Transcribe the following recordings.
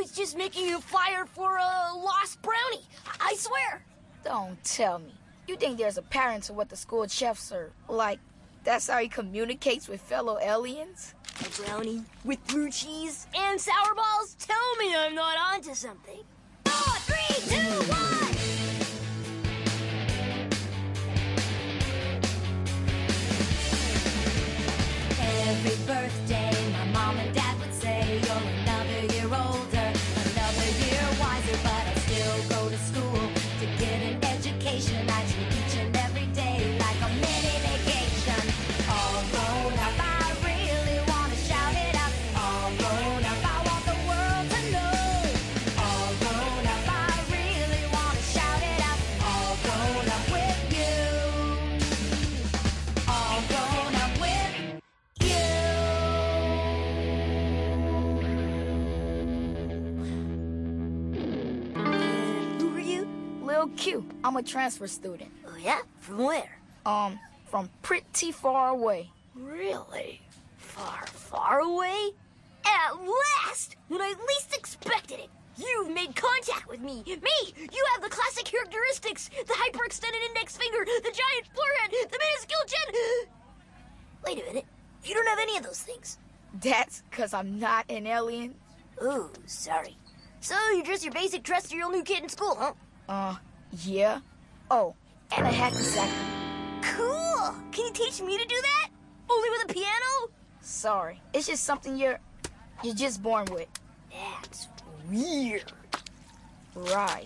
was just making a fire for a lost brownie. I swear. Don't tell me. You think there's a pattern to what the school chefs serve? Like, that's how he communicates with fellow aliens? A brownie with blue cheese and sour balls? Tell me I'm not onto something. 4, 3, 2, 1! Every birthday, my mom and dad would say, you're another year older, another year wiser, but I still go to school to get an education. I treat each and every day like a mini vacation. All grown up, I really want to shout it out. All grown up, I want the world to know. All grown up, I really want to shout it out. All grown up with you. All grown up with you. Who are you? Lil Q. I'm a transfer student. Oh, yeah? From where? From pretty far away. Really? Far, far away? At last! When I least expected it! You've made contact with me! Me! You have the classic characteristics! The hyperextended index finger, the giant forehead, the minuscule chin! Wait a minute. You don't have any of those things. That's 'cause I'm not an alien. Ooh, sorry. So you're just your basic terrestrial new kid in school, huh? Yeah. Oh, and a hacky sack. Cool! Can you teach me to do that? Only with a piano? Sorry. It's just something you're just born with. That's weird. Right.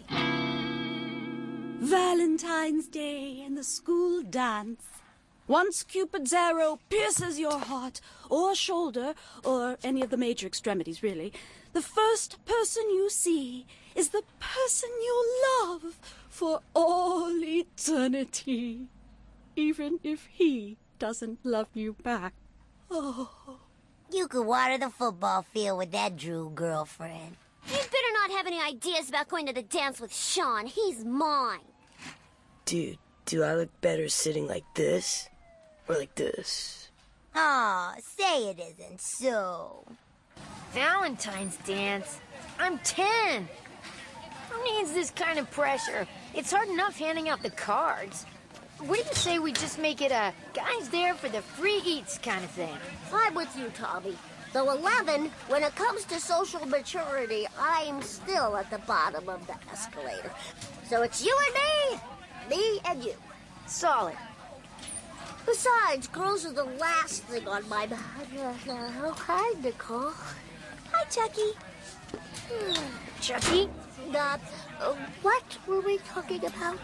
Valentine's Day and the school dance. Once Cupid's arrow pierces your heart or shoulder, or any of the major extremities, really, the first person you see is the person you love for all eternity, even if he doesn't love you back. Oh. You could water the football field with that Drew girlfriend. You'd better not have any ideas about going to the dance with Sean. He's mine. Dude, do I look better sitting like this? Or like this? Aw, say it isn't so. Valentine's dance? I'm 10. Who needs this kind of pressure? It's hard enough handing out the cards. What do you say we just make it a guys there for the free eats kind of thing? I'm with you, Tommy. Though 11, when it comes to social maturity, I'm still at the bottom of the escalator. So it's you and me and you. Solid. Besides, girls are the last thing on my mind. Oh, hi, Nicole. Hi, Chucky. Chucky? What were we talking about?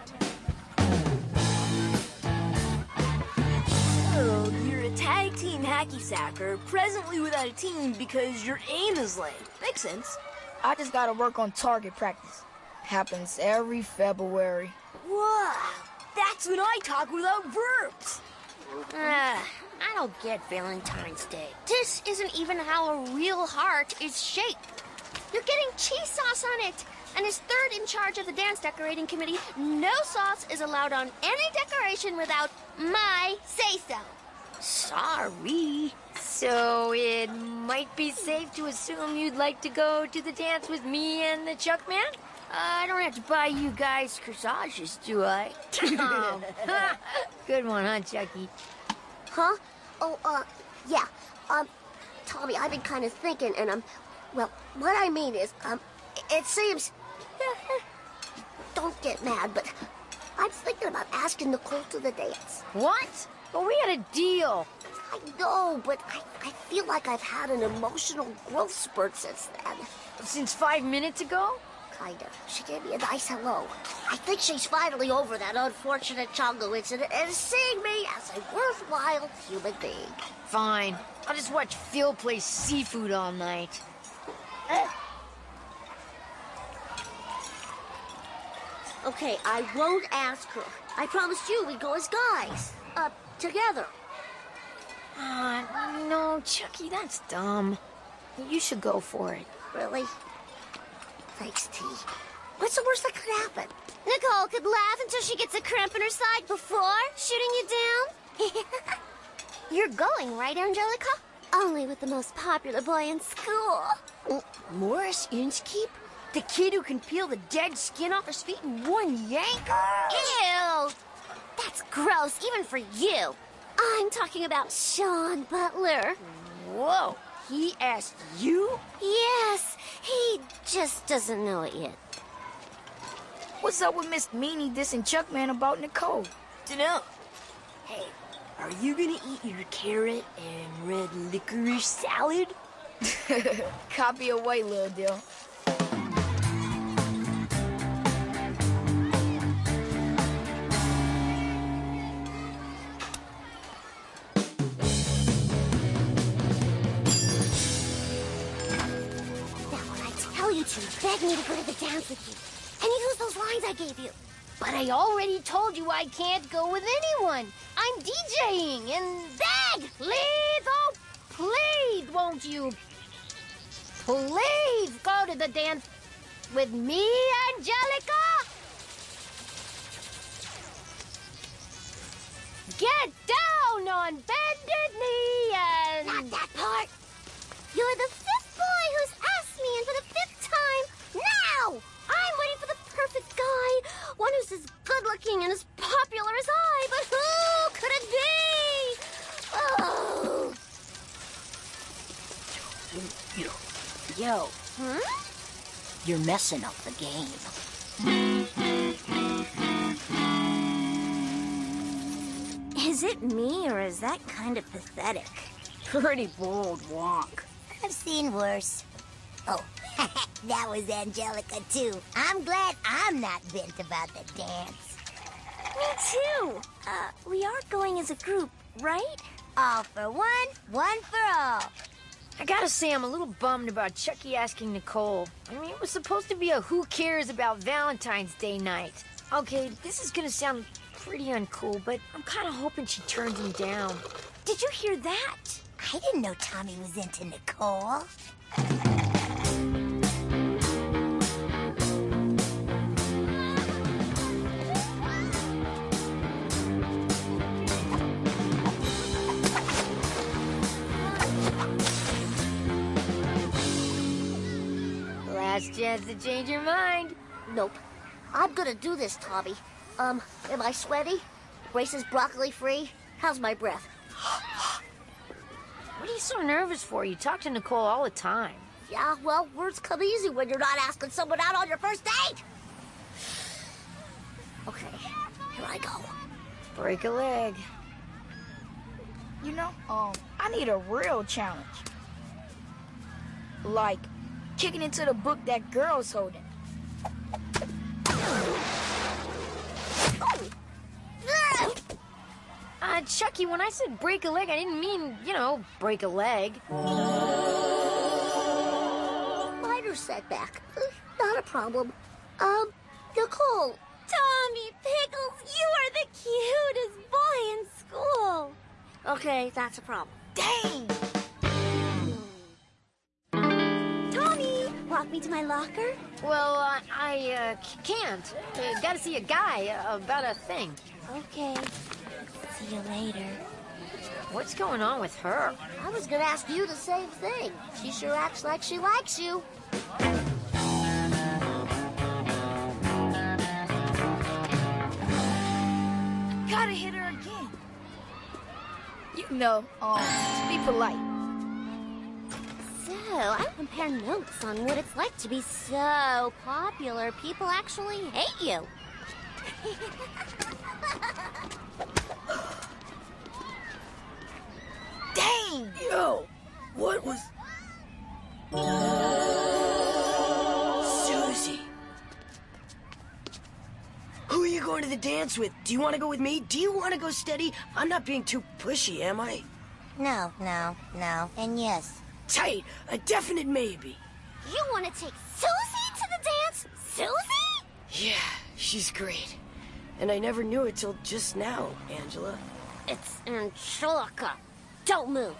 Oh, you're a tag team hacky sacker, presently without a team because your aim is lame. Makes sense. I just gotta work on target practice. Happens every February. Wow, that's when I talk without verbs. I don't get Valentine's Day. This isn't even how a real heart is shaped. You're getting cheese sauce on it. And as third in charge of the dance decorating committee, no sauce is allowed on any decoration without my say-so. Sorry. So it might be safe to assume you'd like to go to the dance with me and the Chuck Man? I don't have to buy you guys corsages, do I? Good one, huh, Chucky? Huh? Oh, yeah. Tommy, I've been kind of thinking, and well, what I mean is, it seems... Don't get mad, but I'm thinking about asking Nicole to the dance. What? But we had a deal. I know, but I feel like I've had an emotional growth spurt since then. Since 5 minutes ago? Kinda. She gave me a nice hello. I think she's finally over that unfortunate Chongo incident and is seeing me as a worthwhile human being. Fine. I'll just watch Phil play seafood all night. Okay, I won't ask her. I promised you we'd go as guys. Together. No, Chucky, that's dumb. You should go for it. Really? Thanks, T. What's the worst that could happen? Nicole could laugh until she gets a cramp in her side before shooting you down. You're going, right, Angelica? Only with the most popular boy in school. Morris Inskeep? The kid who can peel the dead skin off his feet in one yank? Ew! That's gross, even for you. I'm talking about Sean Butler. Whoa, he asked you? Yes, he just doesn't know it yet. What's up with Miss Meanie dissing Chuckman about Nicole? Dunno. Hey, are you gonna eat your carrot and red licorice salad? Copy away, little deal. You two begged me to go to the dance with you. And you used those lines I gave you. But I already told you I can't go with anyone. I'm DJing and Dag! Please, oh, please, won't you? Please go to the dance with me, Angelica? Get down on bended knee and... Not that part. You're the fifth boy who's asked me, and for the fifth time, now! I'm waiting for the perfect guy. One who's as good-looking and as popular as I, but who could it be? Oh. Yo. You're messing up the game. Is it me, or is that kind of pathetic? Pretty bold wonk. I've seen worse. Oh, that was Angelica, too. I'm glad I'm not bent about the dance. Me too. We are going as a group, right? All for one, one for all. I gotta say, I'm a little bummed about Chucky asking Nicole. I mean, it was supposed to be a who cares about Valentine's Day night. Okay, this is gonna sound pretty uncool, but I'm kind of hoping she turns him down. Did you hear that? I didn't know Tommy was into Nicole. Last chance to change your mind. Nope. I'm gonna do this, Tommy. Am I sweaty? Braces broccoli free? How's my breath? What are you so nervous for? You talk to Nicole all the time. Yeah, well, words come easy when you're not asking someone out on your first date. Okay, here I go. Break a leg. You know, I need a real challenge. Like, kicking into the book that girl's holding. Chucky, when I said break a leg, I didn't mean, break a leg. Minor setback. Not a problem. Nicole. Tommy Pickles, you are the cutest boy in school. Okay, that's a problem. Dang! Tommy, walk me to my locker. Well, I can't. Gotta see a guy about a thing. Okay. See you later. What's going on with her? I was gonna ask you the same thing. She sure acts like she likes you. Gotta hit her again. You know, just be polite. So, I compare notes on what it's like to be so popular. People actually hate you. Dang! Yo, what was... Susie. Who are you going to the dance with? Do you want to go with me? Do you want to go steady? I'm not being too pushy, am I? No, and yes. Tight. A definite maybe. You want to take Susie to the dance? Susie? Yeah, she's great. And I never knew it till just now, Angela. It's Angelica. Don't move.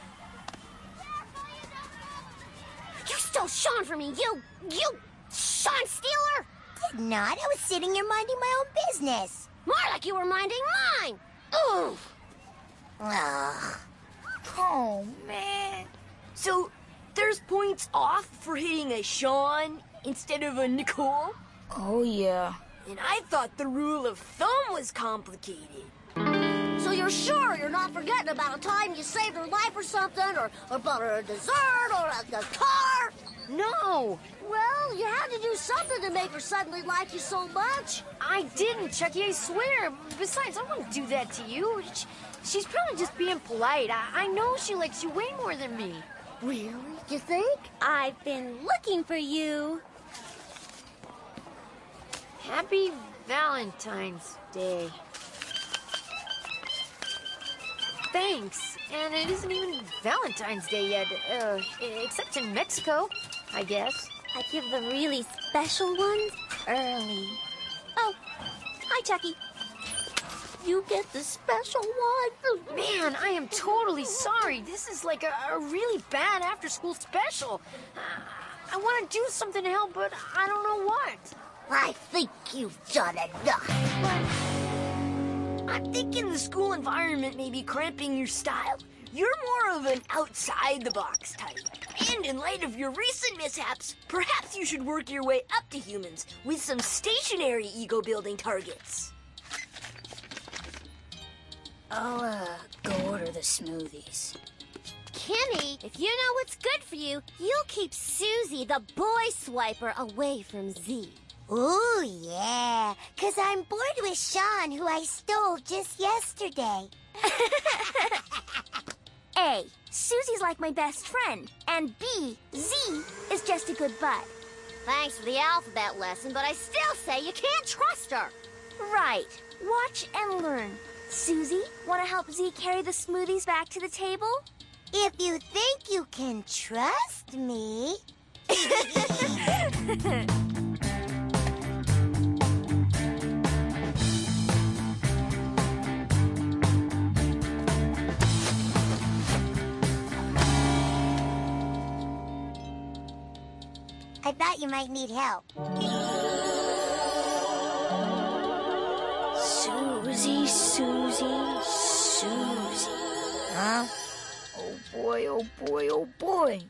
You stole Sean from me, you Sean stealer! Did not. I was sitting here minding my own business. More like you were minding mine. Oof. Ugh. Oh, man. So, there's points off for hitting a Sean instead of a Nicole? Oh, yeah. And I thought the rule of thumb was complicated. So you're sure you're not forgetting about a time you saved her life or something, or bought her a dessert, or a car? No, Well, you had to do something to make her suddenly like you so much. I didn't, Chucky, I swear. Besides, I wouldn't do that to you. She's probably just being polite. I know she likes you way more than me. Really? You think? I've been looking for you. Happy Valentine's Day. Thanks. And it isn't even Valentine's Day yet, except in Mexico, I guess. I give the really special ones early. Oh, hi, Chucky. You get the special one? Man, I am totally sorry. This is like a really bad after-school special. I want to do something to help, but I don't know what. I think you've done enough. I'm thinking the school environment may be cramping your style. You're more of an outside-the-box type. And in light of your recent mishaps, perhaps you should work your way up to humans with some stationary ego-building targets. I'll, go order the smoothies. Kimmy, if you know what's good for you, you'll keep Susie, the boy swiper, away from Z. Ooh, yeah. 'Cause I'm bored with Sean, who I stole just yesterday. A, Susie's like my best friend. And B, Z is just a good bud. Thanks for the alphabet lesson, but I still say you can't trust her. Right. Watch and learn. Susie, want to help Z carry the smoothies back to the table? If you think you can trust me. I thought you might need help. Susie, Susie, Susie. Huh? Oh boy, oh boy, oh boy.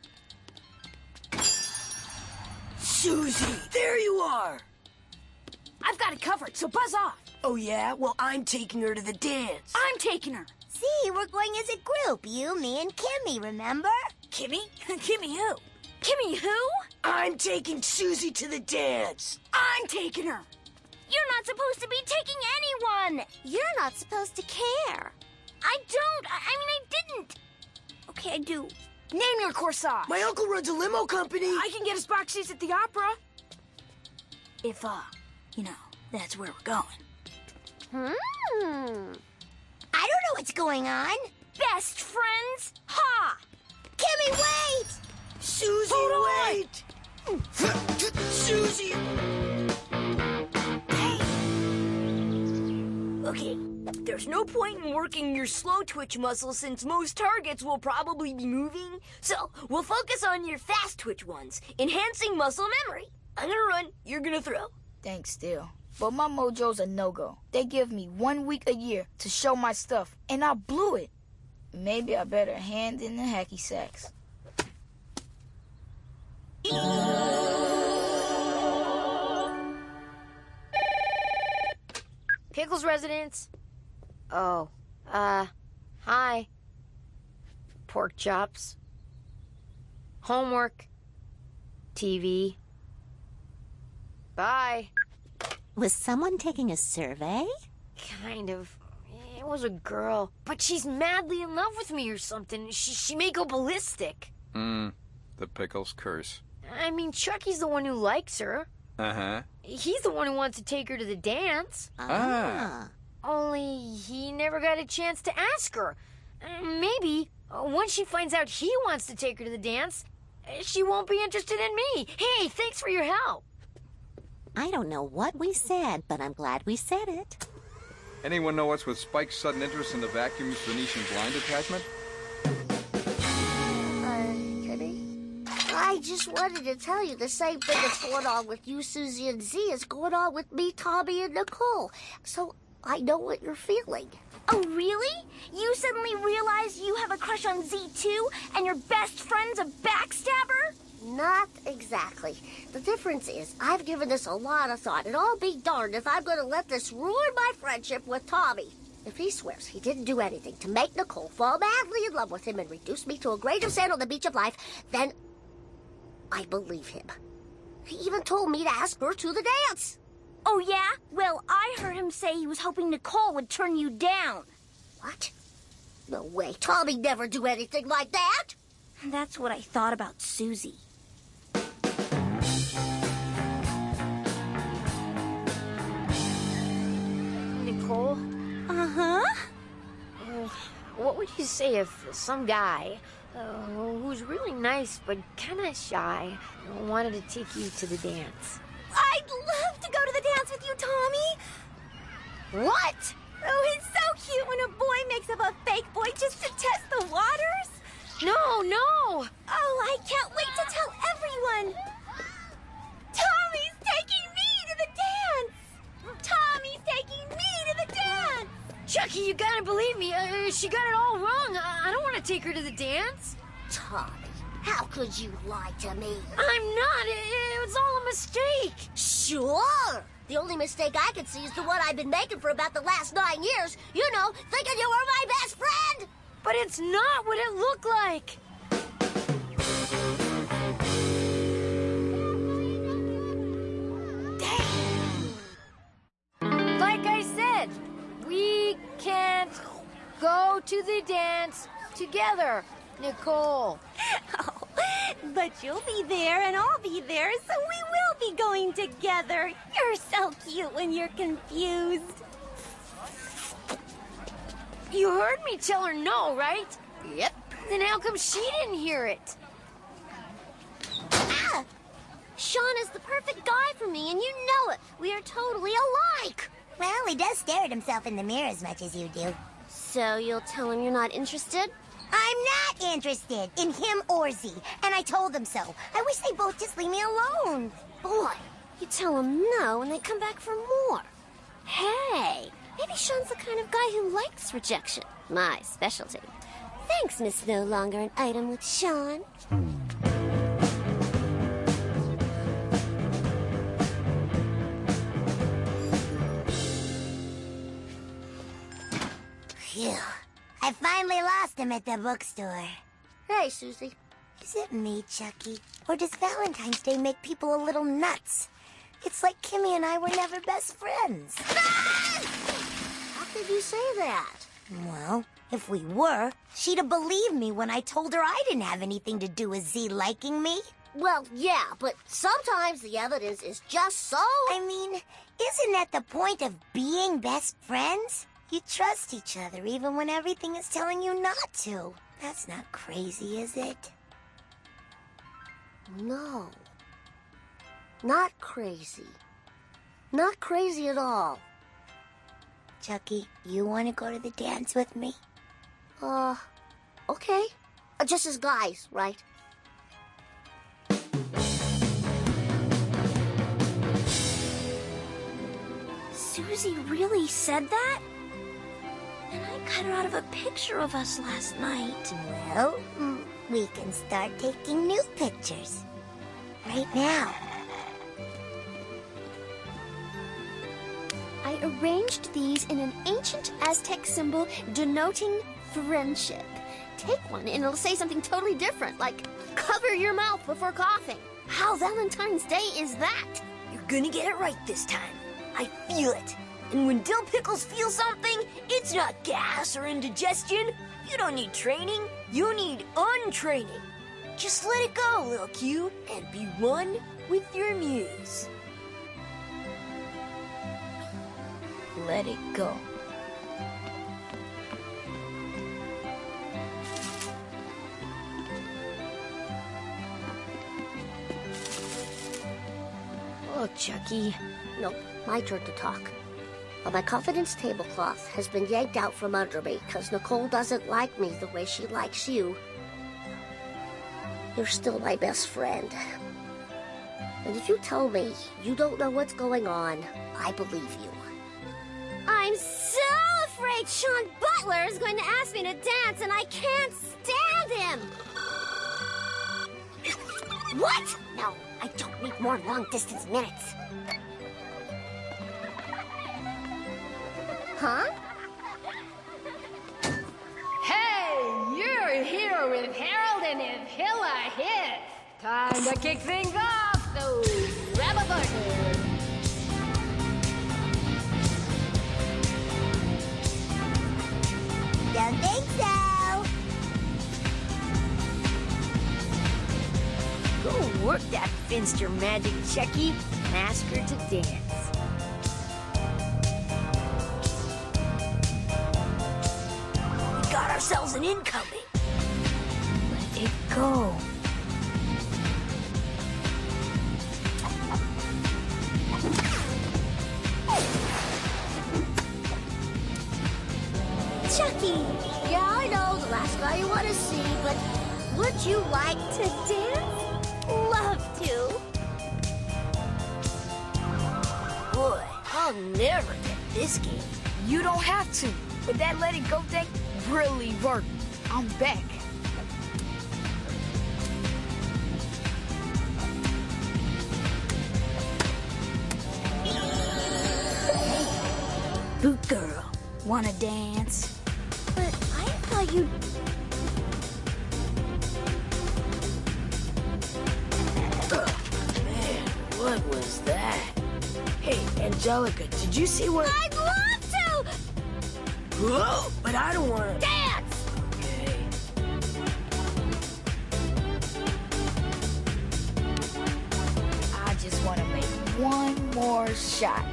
Susie, there you are. I've got it covered, so buzz off. Oh, yeah? Well, I'm taking her to the dance. I'm taking her. See, we're going as a group. You, me, and Kimmy, remember? Kimmy? Kimmy who? Kimmy who? I'm taking Susie to the dance. I'm taking her. You're not supposed to be taking anyone. You're not supposed to care. I don't. I mean, I didn't. Okay, I do. Name your corsage. My uncle runs a limo company. I can get us box seats at the opera. If, you know, that's where we're going. I don't know what's going on. Best friends? Ha! Kimmy, wait! Susie, wait! Susie! Okay, there's no point in working your slow twitch muscle since most targets will probably be moving. So, we'll focus on your fast twitch ones, enhancing muscle memory. I'm gonna run, you're gonna throw. Thanks, still. But my mojo's a no-go. They give me 1 week a year to show my stuff, and I blew it. Maybe I better hand in the hacky sacks. Pickles residence? Oh, hi. Pork chops. Homework. TV. Bye. Was someone taking a survey? Kind of. It was a girl. But she's madly in love with me or something. She may go ballistic. The Pickles curse. I mean, Chucky's the one who likes her. Uh-huh. He's the one who wants to take her to the dance. Only he never got a chance to ask her. Maybe, once she finds out he wants to take her to the dance, she won't be interested in me. Hey, thanks for your help. I don't know what we said, but I'm glad we said it. Anyone know what's with Spike's sudden interest in the vacuum's Venetian blind attachment? Kimmy? I just wanted to tell you the same thing that's going on with you, Susie, and Z is going on with me, Tommy, and Nicole. So I know what you're feeling. Oh, really? You suddenly realize you have a crush on Z2 and your best friend's a backstabber? Not exactly. The difference is I've given this a lot of thought, and I'll be darned if I'm going to let this ruin my friendship with Tommy. If he swears he didn't do anything to make Nicole fall madly in love with him and reduce me to a grain of sand on the beach of life, then I believe him. He even told me to ask her to the dance. Oh, yeah? Well, I heard him say he was hoping Nicole would turn you down. What? No way. Tommy never do anything like that. That's what I thought about Susie. Nicole? Uh-huh? What would you say if some guy who's really nice but kind of shy wanted to take you to the dance? I'd love to go to the dance with you, Tommy. What? Oh, it's so cute when a boy makes up a fake boy just to test the waters. No. Oh, I can't wait to tell everyone. Tommy's taking me to the dance. Tommy's taking me to the dance. Chucky, you gotta believe me. She got it all wrong. I don't want to take her to the dance. Tommy, how could you lie to me? I'm not. It was all a mistake. Sure. The only mistake I can see is the one I've been making for about the last 9 years. You know, thinking you were my best friend. But it's not what it looked like. Dang. Like I said, we can't go to the dance together, Nicole. Oh, but you'll be there and I'll be there, so we will be going together. You're so cute when you're confused. You heard me tell her no, right? Yep. Then how come she didn't hear it? Ah! Sean is the perfect guy for me, and you know it. We are totally alike. Well, he does stare at himself in the mirror as much as you do. So you'll tell him you're not interested? I'm not interested in him or Z, and I told them so. I wish they both just leave me alone. Boy, you tell them no, and they come back for more. Hey, maybe Sean's the kind of guy who likes rejection. My specialty. Thanks, Miss No Longer an Item with Sean. Phew. I finally lost him at the bookstore. Hey, Susie. Is it me, Chucky? Or does Valentine's Day make people a little nuts? It's like Kimmy and I were never best friends. How could you say that? Well, if we were, she'd have believed me when I told her I didn't have anything to do with Z liking me. Well, yeah, but sometimes the evidence is just so... I mean, isn't that the point of being best friends? You trust each other even when everything is telling you not to. That's not crazy, is it? No. Not crazy. Not crazy at all. Chucky, you want to go to the dance with me? Okay. Just as guys, right? Susie really said that? And I cut her out of a picture of us last night. Well, we can start taking new pictures. Right now. I arranged these in an ancient Aztec symbol denoting friendship. Take one and it'll say something totally different, like cover your mouth before coughing. How Valentine's Day is that? You're gonna get it right this time. I feel it. And when Dill Pickles feels something, it's not gas or indigestion. You don't need training. You need untraining. Just let it go, little Q, and be one with your muse. Let it go. Oh, Chucky. Nope, my turn to talk. But my confidence tablecloth has been yanked out from under me because Nicole doesn't like me the way she likes you. You're still my best friend. And if you tell me you don't know what's going on, I believe you. I'm so afraid Sean butler is going to ask me to dance, and I can't stand him. What? No, I don't need more long-distance minutes. Huh? Hey, you're here with Harold and his Hilla hits. Time to kick things off, so grab a partner. Don't think so. Go work that Finster magic, Checky. Ask her to dance. We got ourselves an incoming. Let it go. Chucky! Yeah, I know, the last guy you want to see, but would you like to dance? Love to. Boy, I'll never get this game. You don't have to, but that let it go thing really worked. I'm back. Boot girl, wanna dance? But I thought you... Man, what was that? Hey, Angelica, did you see what... I'd love to! Whoa, but I don't want to... Dance! Okay. I just wanna make one more shot.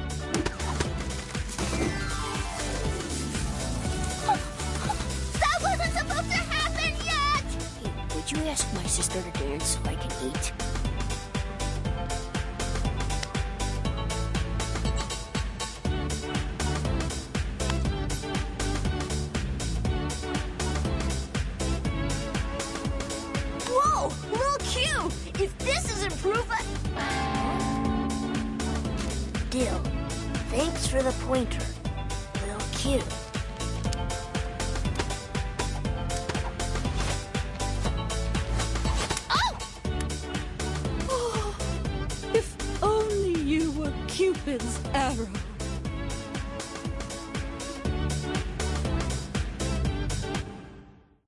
That wasn't supposed to happen yet! Hey, would you ask my sister to dance so I can eat? Whoa! Lil Q! If this isn't proof Dill, thanks for the pointer. Lil Q. Oh, if only you were Cupid's arrow.